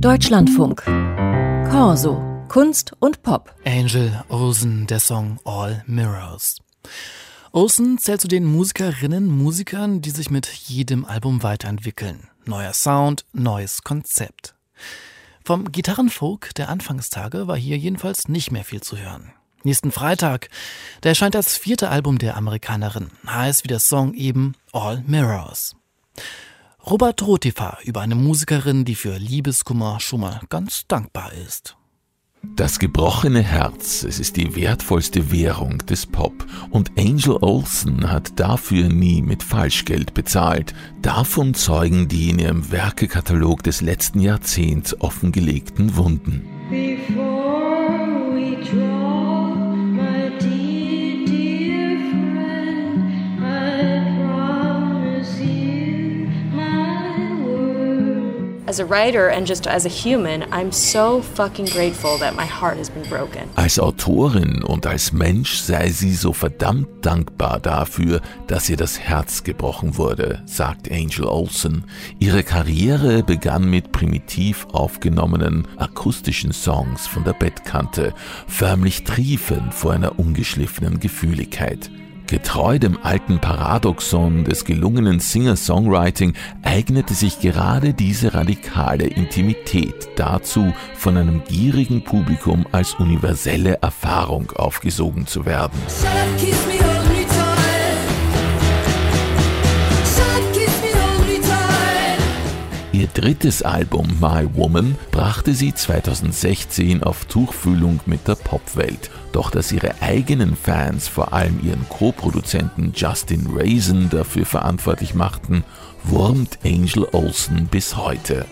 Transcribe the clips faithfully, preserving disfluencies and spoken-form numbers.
Deutschlandfunk. Corso. Kunst und Pop. Angel Olsen, der Song All Mirrors. Olsen zählt zu den Musikerinnen, Musikern, die sich mit jedem Album weiterentwickeln. Neuer Sound, neues Konzept. Vom Gitarrenfolk der Anfangstage war hier jedenfalls nicht mehr viel zu hören. Nächsten Freitag, da erscheint das vierte Album der Amerikanerin, heißt wie der Song eben All Mirrors. Robert Rotifa über eine Musikerin, die für Liebeskummer schon mal ganz dankbar ist. Das gebrochene Herz, es ist die wertvollste Währung des Pop. Und Angel Olsen hat dafür nie mit Falschgeld bezahlt. Davon zeugen die in ihrem Werkekatalog des letzten Jahrzehnts offengelegten Wunden. As a writer and just as a human, I'm so fucking grateful that my heart has been broken. Als Autorin und als Mensch sei sie so verdammt dankbar dafür, dass ihr das Herz gebrochen wurde, sagt Angel Olsen. Ihre Karriere begann mit primitiv aufgenommenen akustischen Songs von der Bettkante, förmlich triefend vor einer ungeschliffenen Gefühligkeit. Getreu dem alten Paradoxon des gelungenen Singer-Songwriting eignete sich gerade diese radikale Intimität dazu, von einem gierigen Publikum als universelle Erfahrung aufgesogen zu werden. Ihr drittes Album My Woman brachte sie zweitausendsechzehn auf Tuchfühlung mit der Popwelt. Doch dass ihre eigenen Fans vor allem ihren Co-Produzenten Justin Raisin dafür verantwortlich machten, wurmt Angel Olsen bis heute.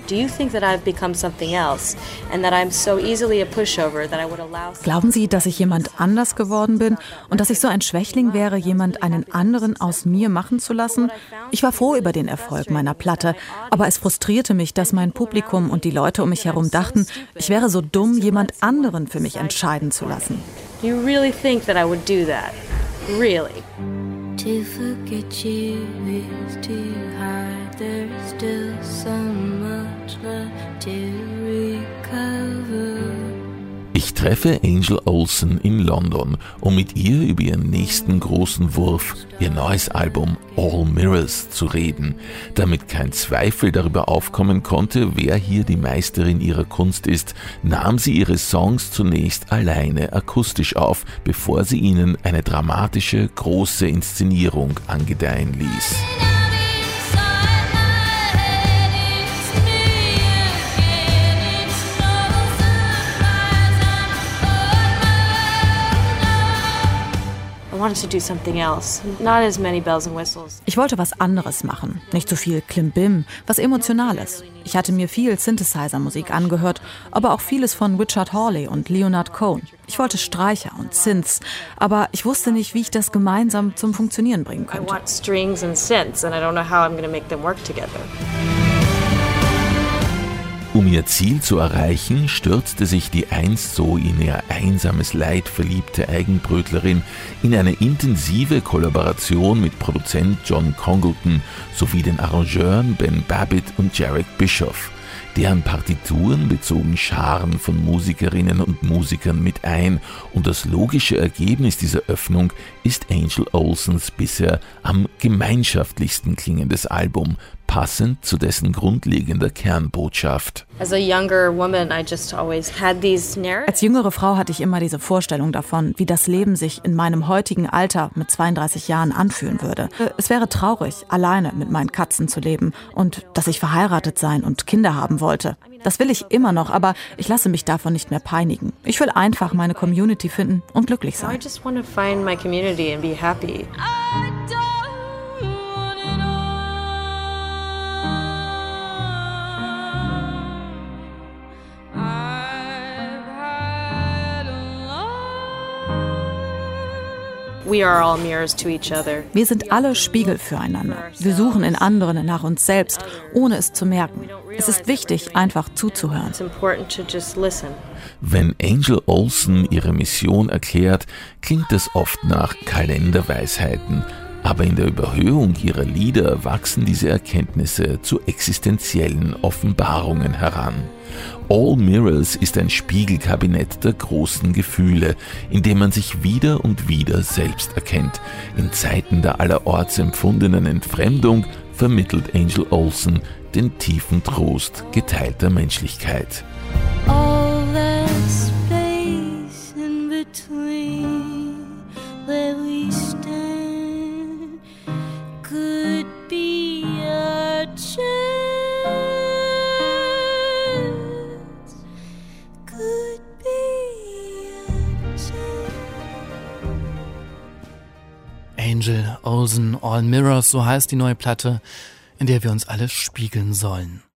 Glauben Sie, dass ich jemand anders geworden bin und dass ich so ein Schwächling wäre, jemand einen anderen aus mir machen zu lassen? Ich war froh über den Erfolg meiner Platte, aber es frustrierte mich, dass mein Publikum und die Leute um mich herum dachten, ich wäre so dumm, jemand anderen für mich entscheiden zu lassen. Do you really think that I would do that? Really? To forget you is to hide. There's still so much left to recover. Ich treffe Angel Olsen in London, um mit ihr über ihren nächsten großen Wurf, ihr neues Album All Mirrors, zu reden. Damit kein Zweifel darüber aufkommen konnte, wer hier die Meisterin ihrer Kunst ist, nahm sie ihre Songs zunächst alleine akustisch auf, bevor sie ihnen eine dramatische, große Inszenierung angedeihen ließ. Ich wollte was anderes machen, nicht so viel Klimbim, was Emotionales. Ich hatte mir viel Synthesizer-Musik angehört, aber auch vieles von Richard Hawley und Leonard Cohen. Ich wollte Streicher und Synths, aber ich wusste nicht, wie ich das gemeinsam zum Funktionieren bringen könnte. I want strings and synths and I don't know how I'm going to make them work together. Um ihr Ziel zu erreichen, stürzte sich die einst so in ihr einsames Leid verliebte Eigenbrötlerin in eine intensive Kollaboration mit Produzent John Congleton sowie den Arrangeuren Ben Babbitt und Jarek Bischoff. Deren Partituren bezogen Scharen von Musikerinnen und Musikern mit ein und das logische Ergebnis dieser Öffnung ist Angel Olsens bisher am gemeinschaftlichsten klingendes Album, passend zu dessen grundlegender Kernbotschaft. As a younger woman, I just always had these narratives. Als jüngere Frau hatte ich immer diese Vorstellung davon, wie das Leben sich in meinem heutigen Alter mit zweiunddreißig Jahren anfühlen würde. Es wäre traurig, alleine mit meinen Katzen zu leben und dass ich verheiratet sein und Kinder haben wollte. Das will ich immer noch, aber ich lasse mich davon nicht mehr peinigen. Ich will einfach meine Community finden und glücklich sein. I just want to find my community and be happy. We are all mirrors to each other. Wir sind alle Spiegel füreinander. Wir suchen in anderen nach uns selbst, ohne es zu merken. Es ist wichtig, einfach zuzuhören. It's important to just listen. Wenn Angel Olsen ihre Mission erklärt, klingt es oft nach Kalenderweisheiten. Aber in der Überhöhung ihrer Lieder wachsen diese Erkenntnisse zu existenziellen Offenbarungen heran. All Mirrors ist ein Spiegelkabinett der großen Gefühle, in dem man sich wieder und wieder selbst erkennt. In Zeiten der allerorts empfundenen Entfremdung vermittelt Angel Olsen den tiefen Trost geteilter Menschlichkeit. All that space in between where we stand could be our chance, could be our chance. Angel Olsen, All Mirrors, so heißt die neue Platte, in der wir uns alle spiegeln sollen.